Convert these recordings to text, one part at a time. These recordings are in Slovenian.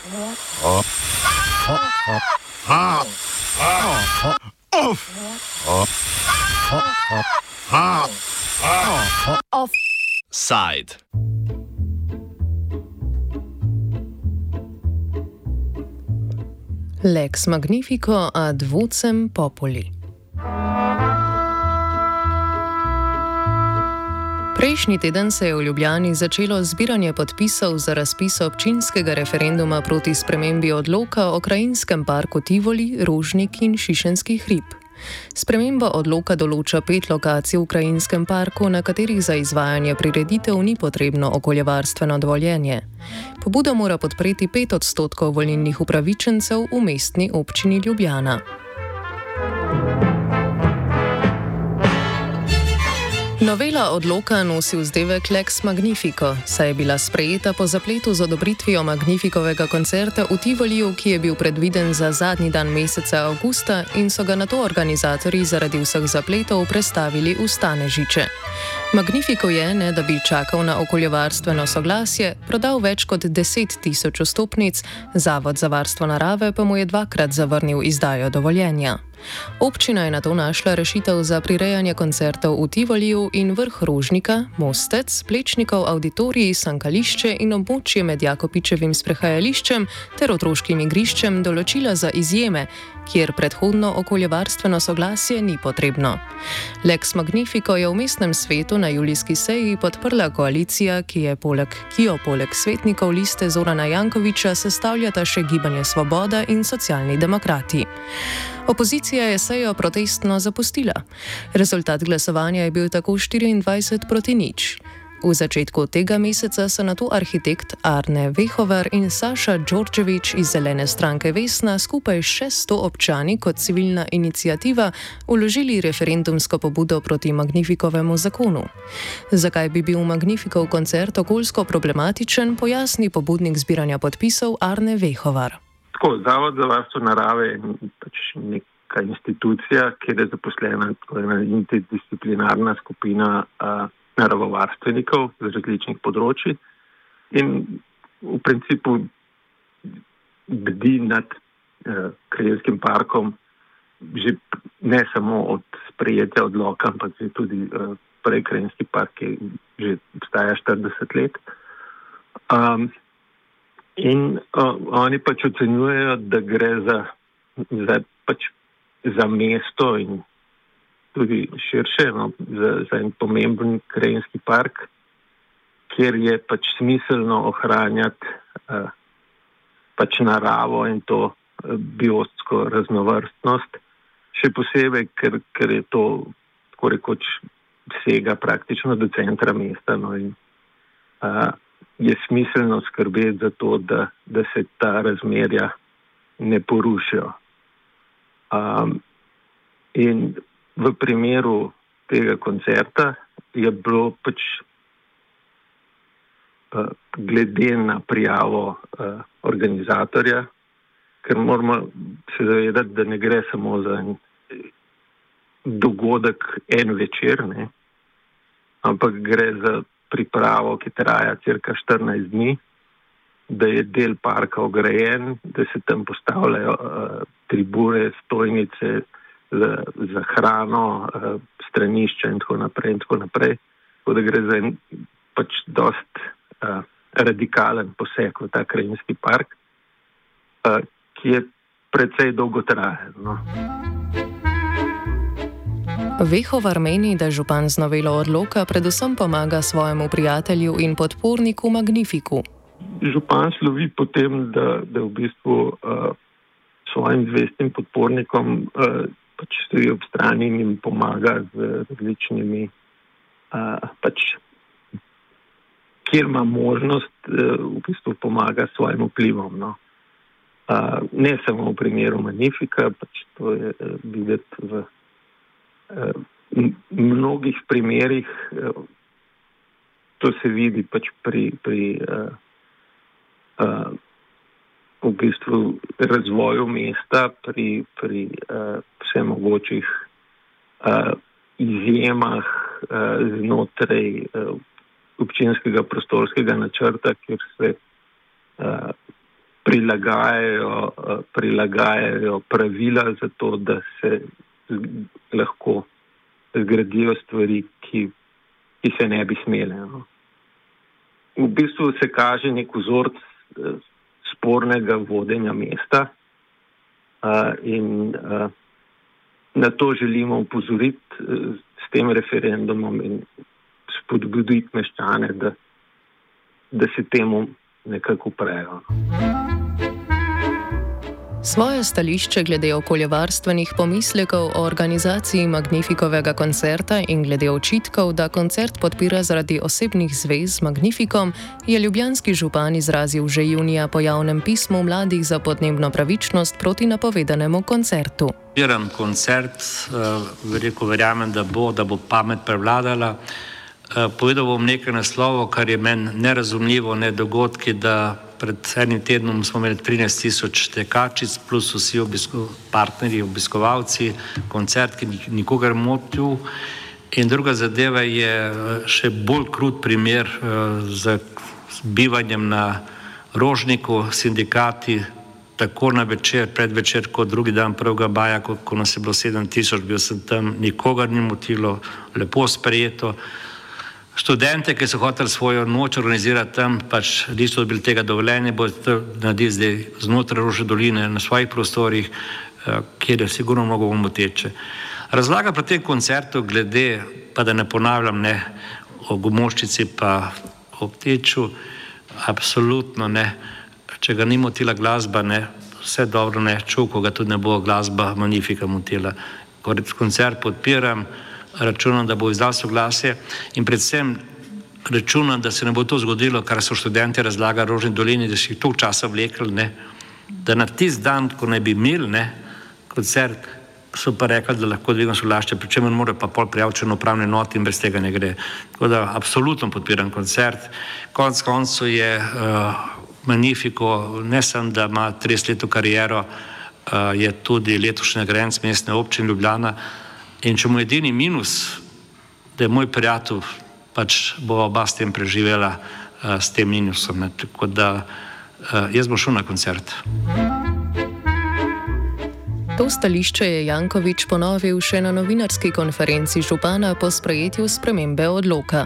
Offside. Lex magnifico ad vocem populi. Prejšnji teden se je v Ljubljani začelo zbiranje podpisov za razpis občinskega referenduma proti spremembi odloka o krajinskem parku Tivoli, Rožnik in Šišenski hrib. Sprememba odloka določa 5 lokacij v krajinskem parku, na katerih za izvajanje prireditev ni potrebno okoljevarstveno dovoljenje. Pobudo mora podpreti 5% volilnih upravičencev v mestni občini Ljubljana. Novela odloka nosi vzdevek Lex Magnifico, saj je bila sprejeta po zapletu z odobritvijo Magnifikovega koncerta v Tivoliju, ki je bil predviden za zadnji dan meseca avgusta in so ga nato organizatorji zaradi vseh zapletov prestavili v Stanežiče. Magnifico je, ne da bi čakal na okoljevarstveno soglasje, prodal več kot 10.000 vstopnic, Zavod za varstvo narave pa mu je 2-krat zavrnil izdajo dovoljenja. Občina je nato našla rešitev za prirejanje koncertov v Tivoliju in vrh Rožnika, Mostec, Plečnikov auditorij, sankališče in območje med Jakopičevim sprehajališčem ter otroškim igriščem določila za izjeme, kjer predhodno okoljevarstveno soglasje ni potrebno. Lex Magnifico je v mestnem svetu na julijski seji podprla koalicija, ki jo poleg svetnikov liste Zorana Jankovića sestavljata še Gibanje Svoboda in Socialni demokrati. Opozicija je sejo protestno zapustila. Rezultat glasovanja je bil tako 24:0. V začetku tega meseca so nato arhitekt Arne Vehovar in Saša Đorđević iz Zelene stranke Vesna skupaj s 600 občani kot civilna iniciativa vložili referendumsko pobudo proti Magnifikovemu zakonu. Zakaj bi bil Magnifikov koncert okoljsko problematičen, pojasni pobudnik zbiranja podpisov Arne Vehovar. Zavod za varstvo narave je neka institucija, kjer je zaposlena ena interdisciplinarna skupina naravovarstvenikov z različnih področji in v principu bdi nad krajinskim parkom že ne samo od sprejetja odloka, ampak tudi prej krajinski park, ki že obstaja 40 let. In oni pač ocenjujejo, da gre za mesto in tudi širše, za en pomemben krajinski park, kjer je pač smiselno ohranjati naravo in to biotsko raznovrstnost, še posebej, ker je to tako rekoč sega praktično do centra mesta, in je smiselno skrbeti za to, da se ta razmerja ne porušijo. In v primeru tega koncerta je bilo pač glede na prijavo organizatorja, ker moramo se zavedati, da ne gre samo za dogodek en večer, ampak gre za pripravo, ki traja cirka 14 dni, da je del parka ograjen, da se tam postavljajo tribune, stojnice za hrano, stranišča in tako naprej. Tako da gre za en pač dost radikalen poseg v ta krajinski park, ki je precej dolgotrajen. Vehovar meni, da župan z novelo odloka predvsem pomaga svojemu prijatelju in podporniku Magnifiku. Župan slovi po tem, da v bistvu svojim zvestim podpornikom pač stoji ob strani in jim pomaga z različnimi, kjer ima možnost, v bistvu pomaga svojim vplivom. Ne samo v primeru Magnifika, pač to je videti v mnogih primerih, to se vidi pač pri v bistvu razvoju mesta, pri vsemogočih izjemah znotraj občinskega prostorskega načrta, kjer se prilagajajo pravila za to, da se lahko zgradijo stvari, ki se ne bi smele. No. V bistvu se kaže nek vzorc spornega vodenja mesta in na to želimo upozoriti s tem referendumom in spodbuditi meščane, da se temu nekako uprejo. Svoje stališče glede okoljevarstvenih pomislekov o organizaciji Magnifikovega koncerta in glede očitkov, da koncert podpira zaradi osebnih zvez z Magnifikom, je ljubljanski župan izrazil že junija po javnem pismu mladih za podnebno pravičnost proti napovedanemu koncertu. Podpiram koncert, verjamem, da bo pamet prevladala. Povedal bom nekaj naslovov, kar je meni nerazumljivo, ne dogodki, da pred enim tednom smo imeli 13.000 tekačic, plus vsi partnerji, obiskovalci, koncert, ki nikogar motil. In druga zadeva je še bolj krut primer z bivanjem na Rožniku, sindikati, tako na večer, predvečer, kot drugi dan 1. maja, ko nas je bilo 7.000, bil sem tam, nikogar ni motilo, lepo sprejeto. Študente, ki so hoteli svojo noč organizirati tam, pač niso bili tega dovoljenja, bo to naredili zdaj znotraj Rožne doline na svojih prostorih, kjer je sigurno mnogo moteče. Razlaga pri tem koncertu glede, pa da ne ponavljam, ne, o Gomoščici pa o Pteču, absolutno ne. Če ga ni motila glasba, ne, vse dobro, ne, Čuko ga tudi ne bo glasba Magnifika motila. Koncert podpiram, računam, da bo izdal soglasje in predvsem računam, da se ne bo to zgodilo, kar so študenti razlagali Rožni dolini, da si jih toliko časa vlekli, ne, da na tisti dan, ko ne bi imeli, ne, koncert, so pa rekli, da lahko dvigam soglasje, pri čemer mora pa pol prijaviti na upravne enote in brez tega ne gre. Tako da absolutno podpiram koncert. Konec koncev je Magnifiko, ne samo, da ima 30-letno kariero, je tudi letošnji nagrajenec mestne občine Ljubljana. In če mu edini minus, da je moj prijatelj, pač bo oba s tem preživela s tem minusom. Ne. Tako da jaz bom šel na koncert. To stališče je Janković ponovil še na novinarski konferenci župana po sprejetju spremembe odloka.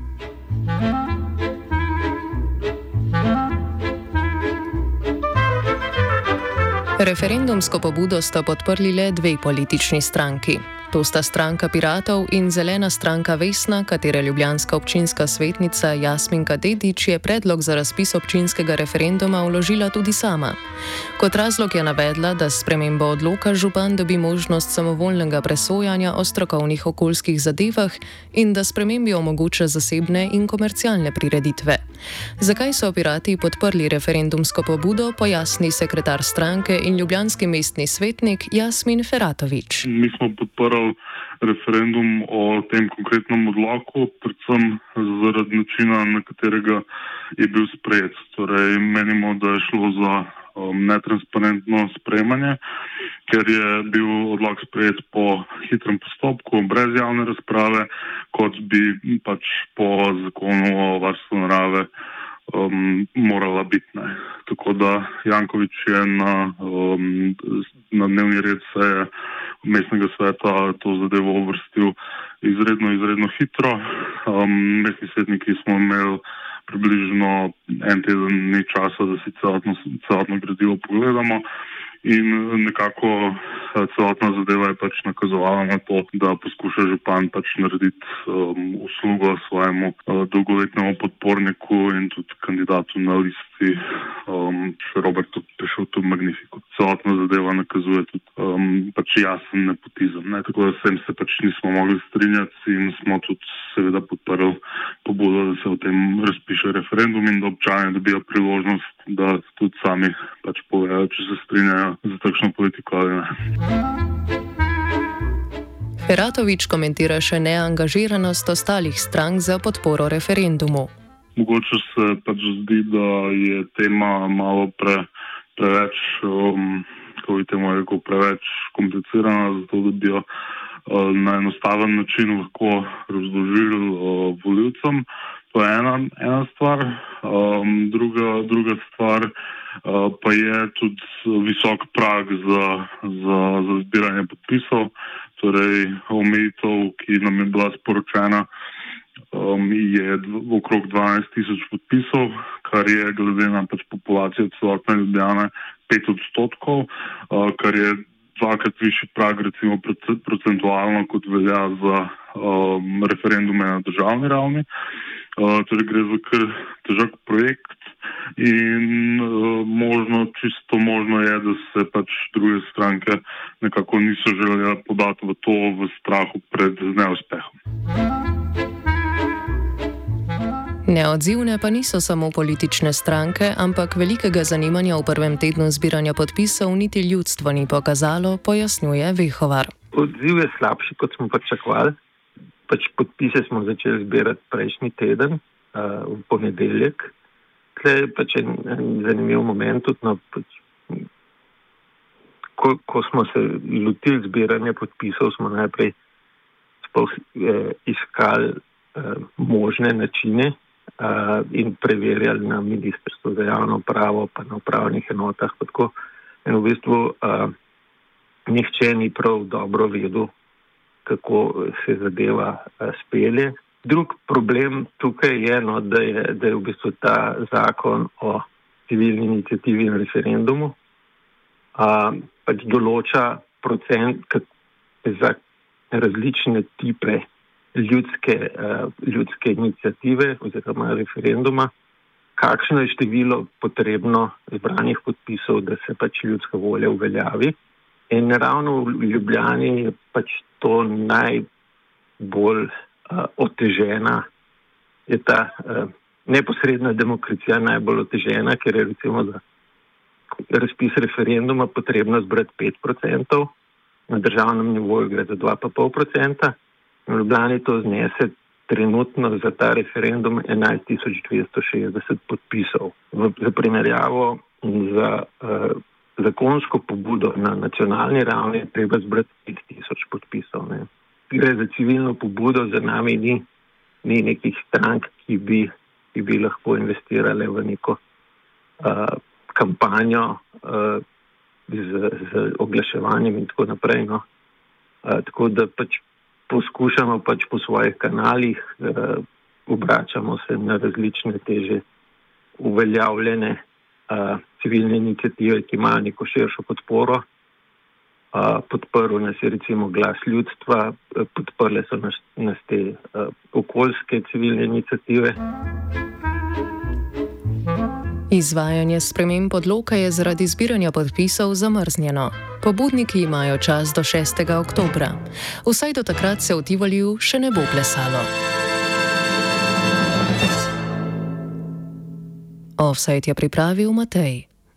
Referendumsko pobudo sta podprli le dve politični stranki. To sta stranka Piratov in Zelena stranka Vesna, katere ljubljanska občinska svetnica Jasminka Dedić je predlog za razpis občinskega referenduma vložila tudi sama. Kot razlog je navedla, da s spremembo odloka župan dobi možnost samovoljnega presojanja o strokovnih okoljskih zadevah in da spremembi omogoča zasebne in komercialne prireditve. Zakaj so Pirati podprli referendumsko pobudo, pojasni sekretar stranke in ljubljanski mestni svetnik Jasmin Feratović. Mi smo podprli referendum o tem konkretnem odloku, predvsem zaradi načina, na katerega je bil sprejet. Torej, menimo, da je šlo za netransparentno sprejemanje, ker je bil odlok sprejet po hitrem postopku, brez javne razprave, kot bi pač po zakonu o varstvu narave morala biti. Ne. Tako da Janković je na dnevni red seje mestnega sveta to zadevo uvrstil izredno hitro. Mestni svetniki smo imeli približno en teden dni časa, da si celotno gradivo pogledamo in nekako celotna zadeva je pač nakazovala na to, da poskuša župan pač narediti uslugo svojemu dolgoletnemu podporniku in tudi kandidatu na listi Robertu Pešutu Magnifiku. Celotna zadeva nakazuje tudi pač jasen nepotizem. Ne? Tako da s tem se pač nismo mogli strinjati in smo tudi seveda podprli pobudo, da se o tem razpiše referendum in da občani dobijo priložnost, da tudi sami pač povedo, če se strinjajo za takšno politiko ali ne. Feratović komentira še neangažiranost ostalih strank za podporo referendumu. Mogoče se pač zdi, da je tema malo preveč, kako bi temu rekel, preveč komplicirana, zato da bi jo na enostaven način lahko razložili volivcem. To je ena stvar. Druga stvar pa je tudi visok prag za zbiranje podpisov. Torej, omejitev, ki nam je bila sporočena, je okrog 12,000 podpisov, kar je glede na populacijo celotne Ljubljane 5%, kar je dvakrat višji prag, recimo procentualno, kot velja za referendume na državni ravni. Torej gre za kar težak projekt in čisto možno je, da se druge stranke nekako niso želeli podati v to v strahu pred neuspehom. Neodzivne pa niso samo politične stranke, ampak velikega zanimanja v prvem tednu zbiranja podpisov niti ljudstvo ni pokazalo, pojasnjuje Vehovar. Odziv je slabši, kot smo pričakovali. Podpise smo začeli zbirati prejšnji teden, v ponedeljek. Tle je en zanimiv moment, tudi, ko smo se lotili zbiranja podpisov, smo najprej iskali možne načine in preverjali na Ministrstvu za javno upravo, pa na upravnih enotah. In v bistvu nihče ni prav dobro vedel, kako se zadeva spelje. Drug problem tukaj je, da je v bistvu ta zakon o civilni iniciativi in referendumu določa procent za različne tipe ljudske iniciative oziroma referenduma, kakšno je število potrebno zbranih podpisov, da se ljudska volja uveljavi. In ravno v Ljubljani je to najbolj otežena, je ta neposredna demokracija najbolj otežena, ker je recimo za razpis referenduma potrebno zbrati 5%, na državnem nivoju gre za 2,5%, v Ljubljani to znese trenutno za ta referendum 11,260 podpisov. Za primerjavo za zakonsko pobudo na nacionalni ravni je treba zbrati 5,000 podpisov. Ne. Gre za civilno pobudo, za nami ni nekih strank, ki bi lahko investirale v neko kampanjo z oglaševanjem in tako naprej. No. Tako da poskušamo po svojih kanalih, obračamo se na različne teže uveljavljene civilne iniciative, ki imajo neko širšo podporo. Podprl nas je recimo Glas ljudstva, podprle so nas te okoljske civilne iniciative. Izvajanje sprememb odloka je zaradi zbiranja podpisov zamrznjeno. Pobudniki imajo čas do 6. oktobra. Vsaj do takrat se v Tivoliju še ne bo plesalo. Offside je pripravil Matej.